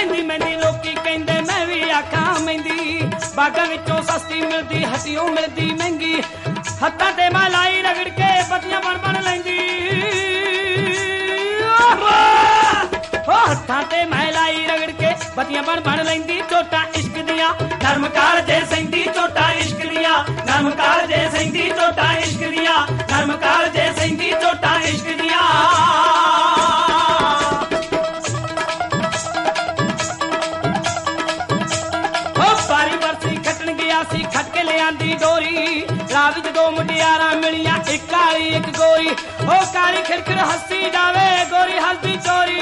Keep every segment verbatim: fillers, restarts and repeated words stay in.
मेहंदी मेहंदी लोकी कहंदे मैं भी आखां मेहंदी बागां विचों सस्ती मिलदी हट्टियों मिलदी महंगी हत्थां ते मैं लाई रगड़ के पत्तियां बन बन लैंदी हत्थां ते मैं लाई रगड़ के पत्तियां बन बन लैंदी चोटा इश्क दियां नरम कालजे सैंदी चोटा इश्क दियां नरम कालजे सैंदी चोटा इश्क दियां नरम कालजे सैंदी चोटा इश्क दियां खट के ले आंदी डोरी राह विच दो मुटियारां मिलियां एक काली एक गोरी ओ काली खिड़खिड़ हंसी जावे गोरी हंसदी चोरी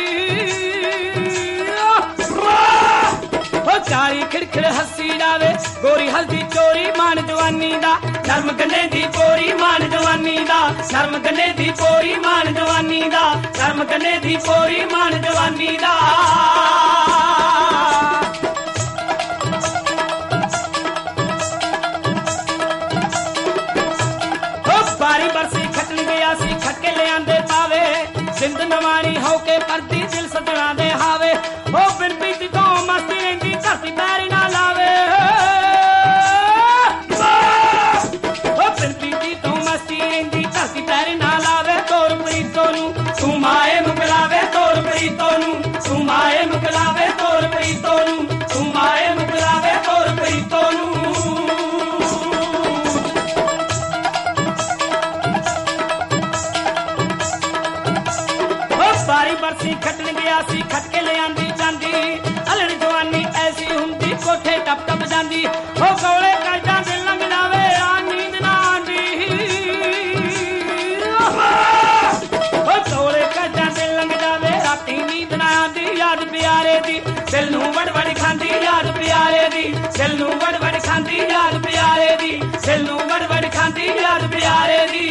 ओ काली खिड़खिड़ हंसी जावे गोरी हंसदी चोरी मान जवानी दा नरम गन्ने दी पोरी मान जवानी दा नरम गन्ने दी पोरी मान जवानी दा नरम गन्ने दी पोरी मान जवानी दा सिंध नवानी हो के परदी दिल सजना दे हावे ओ बिन बीती तो मस्ती रहिंदी धरती पैरी ना लावे ओ बिन बीती तो मस्ती रहिंदी धरती पैरी ना लावे तोर प्रीतों नू तू माए मुकलावे तोर प्रीतों नू तू माए मुकलावे तोर प्रीतों नू तू माए मुकलावे तोर प्रीतों नू बरसी खटन गया सी खट के ले आंदी जांदी अलड़ जवानी ऐसी हुंदी कोठे टप टप जांदी हो कौले कर जांदे लंघ जावे आ नींद ना आंदी हो कौले कर जांदे लंघ जावे राती नींद ना आंदी याद प्यारे दी दिल नू वड़ वड़ खांदी याद प्यारे दी दिल नू वड़ वड़ खांदी याद प्यारे दी दिल नू वड़ वड़ खांदी याद प्यारे दी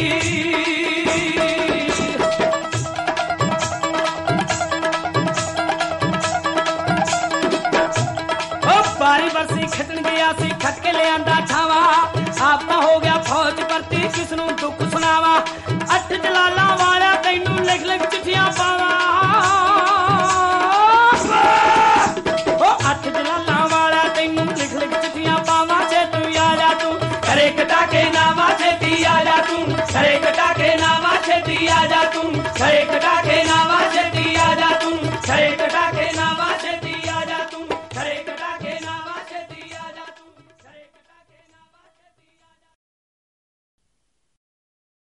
बारी बरसी खटन गया सी खट के ले आंदा छावा आपा हो गया फौज भर्ती किसनू दुख सुनावा अठ जलाला वाला तैनू लिख लिख चिट्ठियां पावा